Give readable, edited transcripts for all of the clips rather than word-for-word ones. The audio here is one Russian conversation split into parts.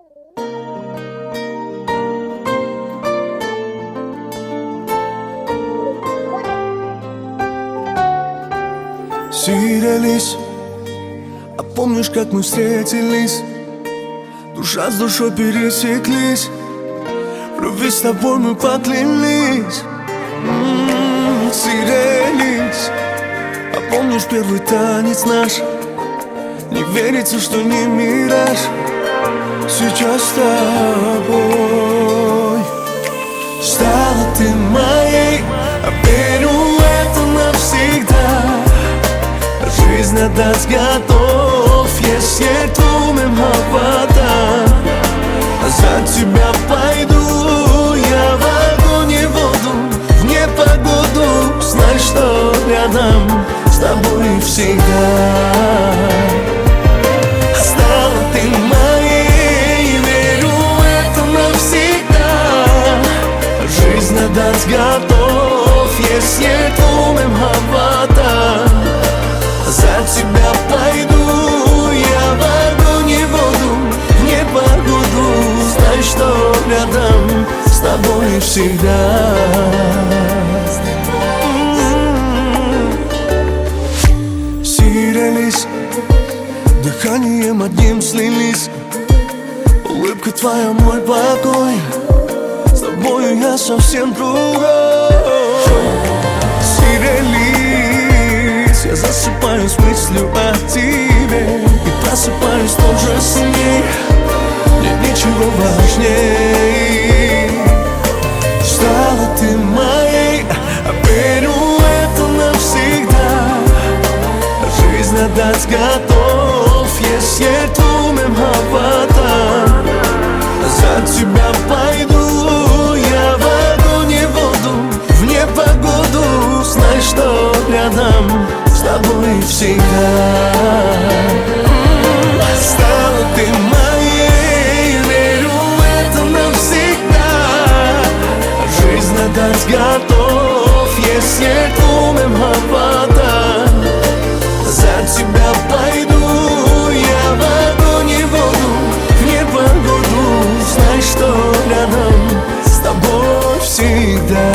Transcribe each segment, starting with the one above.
Сирились, а помнишь, как мы встретились? Душа с душой пересеклись, в любви с тобой мы поклялись. Сирились, а помнишь первый танец наш? Не верится, что не мираж. Сейчас с тобой стала ты моей, а верю в это навсегда. Жизнь отдать готов, если тумим вода. За тебя пойду я в огонь и воду, в непогоду. Знай, что рядом с тобой всегда. Стала ты моей, верю в это навсегда. Жизнь отдать готов, если тумим вода. За тебя пойду я в огонь и воду, в непогоду. Знай, что рядом с тобой всегда. Сирились, дыханием одним слились. Улыбка твоя мой покой, с тобою я совсем другой. Сирились, я засыпаю с мыслью о тебе и просыпаюсь тоже с ней. Нет ничего важней. Стала ты моей, а верю в это навсегда. Жизнь отдать готов, если тумим вода. За тебя пойду я в огонь и воду, в непогоду. Знай, что рядом с тобой всегда. Стала ты моей, верю в это навсегда. Жизнь отдать готов, если тумим вода. За тебя пойду я в огонь и воду, в непогоду. Знай, что рядом с тобой всегда.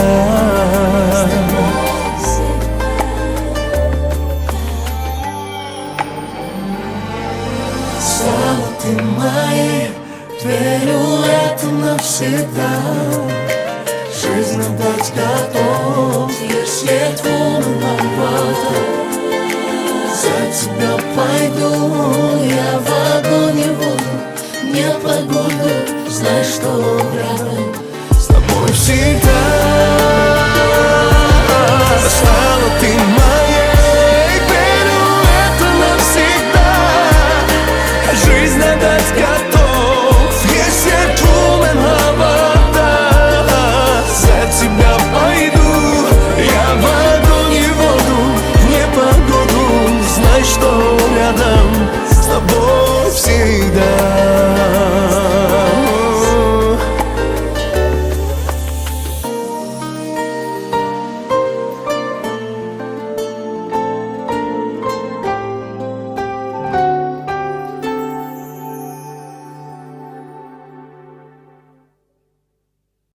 Стала ты моей, верю в это навсегда. Жизнь отдать готов, если тумим вода. За тебя пойду я в огонь и воду, в непогоду. Знай, что рядом с тобой всегда.